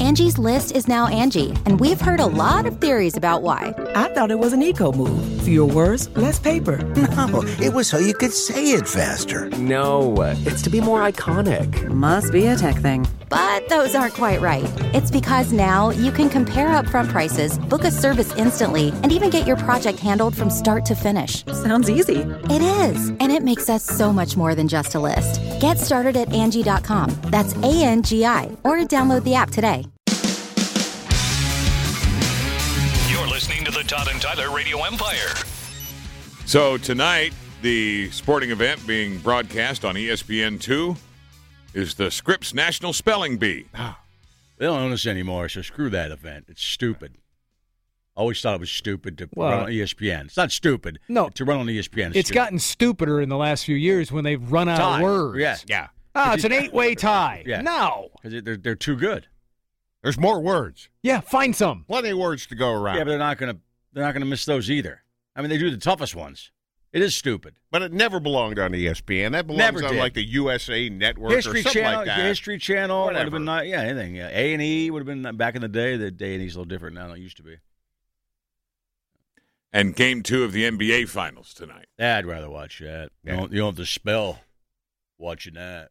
Angie's List is now Angie, and we've heard a lot of theories about why. I thought it was an eco move. Fewer words, less paper. No, it was so you could say it faster. No, it's to be more iconic. Must be a tech thing. But those aren't quite right. It's because now you can compare upfront prices, book a service instantly, and even get your project handled from start to finish. Sounds easy. It is, and it makes us so much more than just a list. Get started at Angie.com. That's ANGI, or download the app today. You're listening to the Todd and Tyler Radio Empire. So tonight, the sporting event being broadcast on ESPN2 is the Scripps National Spelling Bee. They don't own us anymore, so screw that event. It's stupid. I always thought it was stupid to run on ESPN. It's not stupid. No. To run on ESPN. It's gotten stupider in the last few years when they've run out of words. Yeah. Oh, it's an 8-way tie. Yeah. No. Because they're too good. There's more words. Yeah, find some. Plenty of words to go around. Yeah, but they're not gonna miss those either. I mean, they do the toughest ones. It is stupid. But it never belonged on ESPN. That belongs Never on did. like the USA Network History or something Channel, like that. the History Channel would have Whatever. been nice. Yeah, anything. Yeah. A&E would have been back in the day. The A&E's a little different now than it used to be. And Game 2 of the NBA Finals tonight. I'd rather watch that. Yeah. You don't have to spell watching that.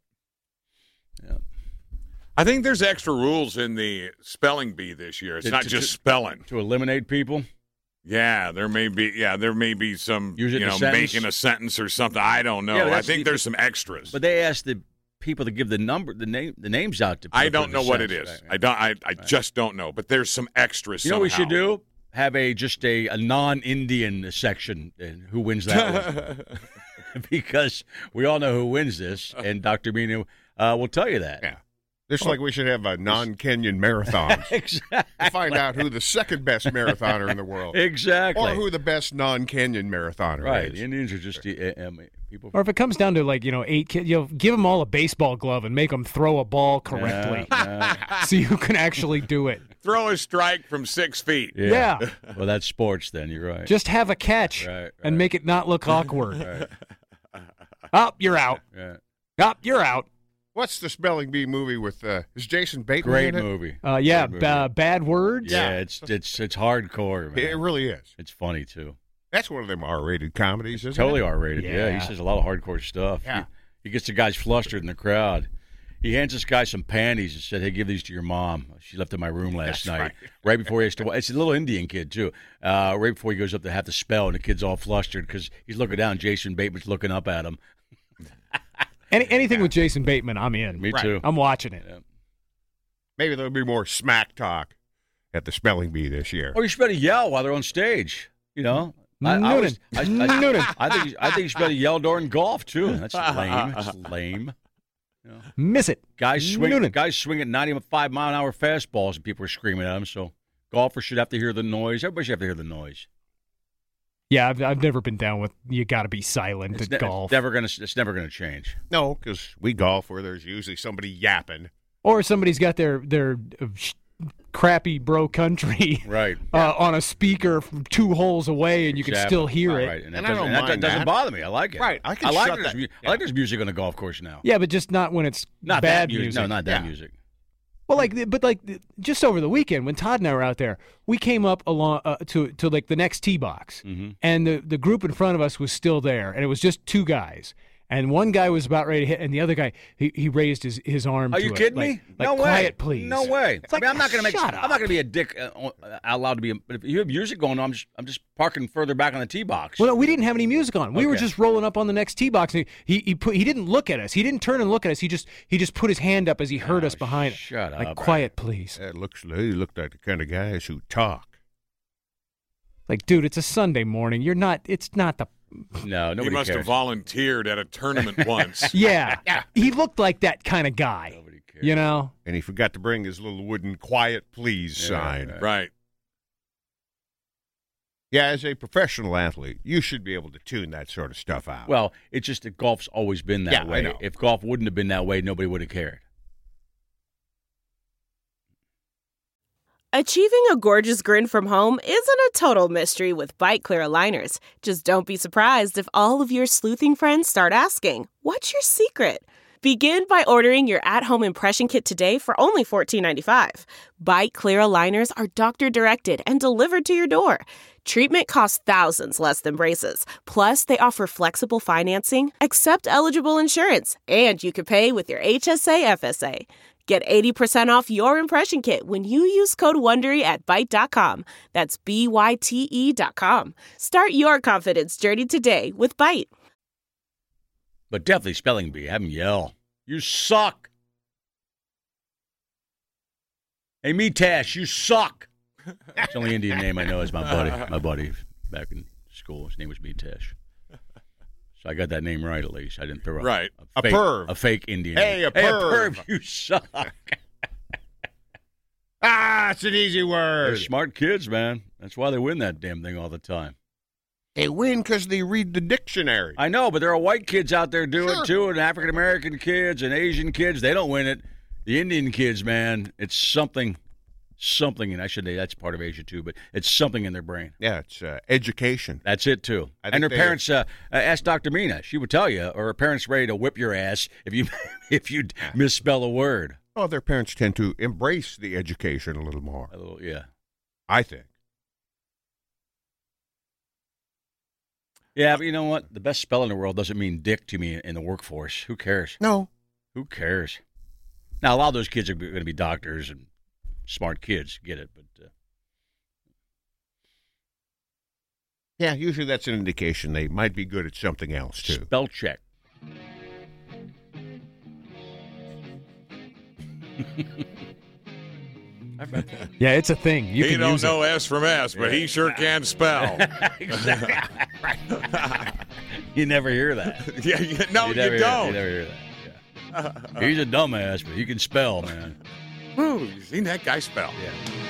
Yeah. I think there's extra rules in the spelling bee this year. It's not just spelling. To eliminate people? Yeah, there may be some, Use it in a sentence? making a sentence or something. I don't know. Yeah, I think there's some extras. But they asked the people to give the names out to people. I don't know what it is. Right. I just don't know. But there's some extras. You know what we somehow. should do? Have a non-Indian section. And who wins that one? Because we all know who wins this, and Dr. Minu will tell you that. Yeah. Just like we should have a non-Kenyan marathon. Exactly. To find out who the second best marathoner in the world. Exactly. Or who the best non-Kenyan marathoner Right. is. The Indians are just people. Or if it comes down to 8 kids, give them all a baseball glove and make them throw a ball correctly. See who can actually do it. Throw a strike from 6 feet. Yeah. Well, that's sports then. You're right. Just have a catch and make it not look awkward. Up, you're out. Right. Up, you're out. What's the spelling bee movie with is Jason Bateman Great in it? movie. Yeah, Great movie. Bad Words. Yeah, it's hardcore, man. It really is. It's funny too. That's one of them R-rated comedies, isn't Totally it? R-rated. Yeah, he says a lot of hardcore stuff. Yeah. He gets the guys flustered in the crowd. He hands this guy some panties and said, "Hey, give these to your mom. She left in my room last night." Right before he has to. It's a little Indian kid too. Right before he goes up to have to spell, and the kid's all flustered because he's looking down. Jason Bateman's looking up at him. Anything with Jason Bateman, I'm in. Me too. I'm watching it. Yeah. Maybe there'll be more smack talk at the spelling bee this year. Or you should better yell while they're on stage. You know, Noonan. I think you should better yell during golf too. That's lame. That's lame. You know? Miss it. Guys swing Noonan. at 95 mile an hour fastballs, and people are screaming at them. So golfers should have to hear the noise. Everybody should have to hear the noise. Yeah, I've never been down with you got to be silent at golf. It's never gonna change. No, because we golf where there's usually somebody yapping. Or somebody's got their crappy bro country right on a speaker from 2 holes away, and you can still hear it. Right. And I don't mind that doesn't bother me. I like it. Right. I like there's music on the golf course now. Yeah, but just not when it's Not bad that music. music. No, not that music. Well, just over the weekend when Todd and I were out there, we came up along to like the next tee box, and the group in front of us was still there, and it was just 2 guys. And one guy was about ready to hit, and the other guy he raised his arm. Are you kidding me? Like, No way. quiet, please. No way. It's like, I'm not going to shut I'm not going to be a dick allowed to be. But if you have music going on, I'm just parking further back on the tee box. Well, no, we didn't have any music on. We were just rolling up on the next tee box. And he didn't look at us. He didn't turn and look at us. He just put his hand up as he heard us behind. Shut up. Like, quiet, please. He looked like the kind of guys who talk. Like, dude, it's a Sunday morning. It's not the. No, nobody He must cares. have volunteered at a tournament once. Yeah. He looked like that kind of guy. Nobody cares. You know? And he forgot to bring his little wooden quiet please sign. Right. Yeah, as a professional athlete, you should be able to tune that sort of stuff out. Well, it's just that golf's always been that way. I know. If golf wouldn't have been that way, nobody would have cared. Achieving a gorgeous grin from home isn't a total mystery with Bite Clear aligners. Just don't be surprised if all of your sleuthing friends start asking, "What's your secret?" Begin by ordering your at-home impression kit today for only $14.95. Bite Clear aligners are doctor-directed and delivered to your door. Treatment costs thousands less than braces. Plus, they offer flexible financing, accept eligible insurance, and you can pay with your HSA FSA. Get 80% off your impression kit when you use code WONDERY at Byte.com. That's BYTE.com. Start your confidence journey today with Byte. But definitely spelling bee. Have him yell. You suck. Hey, Mitesh, you suck. It's the only Indian name I know is my buddy back in school. His name was Mitesh. So I got that name right at least. I didn't throw right. a fake Indian Hey, name. a perv. Hey, a perv, you suck. It's an easy word. They're smart kids, man. That's why they win that damn thing all the time. They win because they read the dictionary. I know, but there are white kids out there do it too, and African-American kids and Asian kids. They don't win it. The Indian kids, man, it's something, and I should say that's part of Asia too, but it's something in their brain. Yeah, it's education. That's it too. And her parents, ask Dr. Mina. She would tell you, or her parents ready to whip your ass if you misspell a word. Well, their parents tend to embrace the education a little more. Yeah. I think. Yeah, but you know what? The best spell in the world doesn't mean dick to me in the workforce. Who cares? No. Who cares? Now, a lot of those kids are going to be doctors and smart kids. Get it? But yeah, usually that's an indication they might be good at something else, too. Spell check. Yeah, it's a thing. You he can don't use know it. S from S, but he sure can spell. You never hear that. Yeah, you don't. You never hear that. Yeah. He's a dumbass, but he can spell, man. Ooh, you seen that guy spell? Yeah.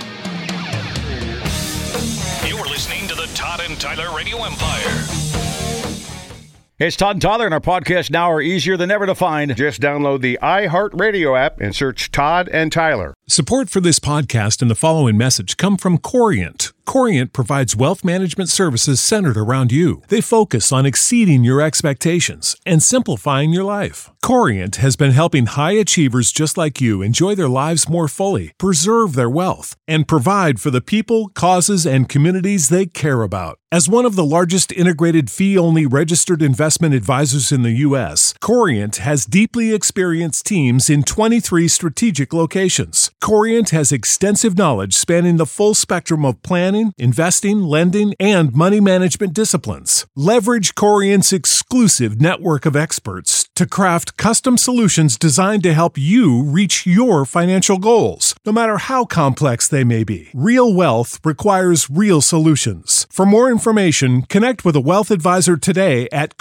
You're listening to the Todd and Tyler Radio Empire. Hey, it's Todd and Tyler, and our podcasts now are easier than ever to find. Just download the iHeartRadio app and search Todd and Tyler. Support for this podcast and the following message come from Corient. Corient provides wealth management services centered around you. They focus on exceeding your expectations and simplifying your life. Corient has been helping high achievers just like you enjoy their lives more fully, preserve their wealth, and provide for the people, causes, and communities they care about. As one of the largest integrated fee-only registered investment advisors in the U.S., Corient has deeply experienced teams in 23 strategic locations. Corient has extensive knowledge spanning the full spectrum of planning, investing, lending, and money management disciplines. Leverage Corient's exclusive network of experts to craft custom solutions designed to help you reach your financial goals, no matter how complex they may be. Real wealth requires real solutions. For more information, connect with a wealth advisor today at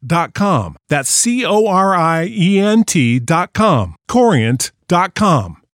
Corient.com. That's Corient.com. Corient.com.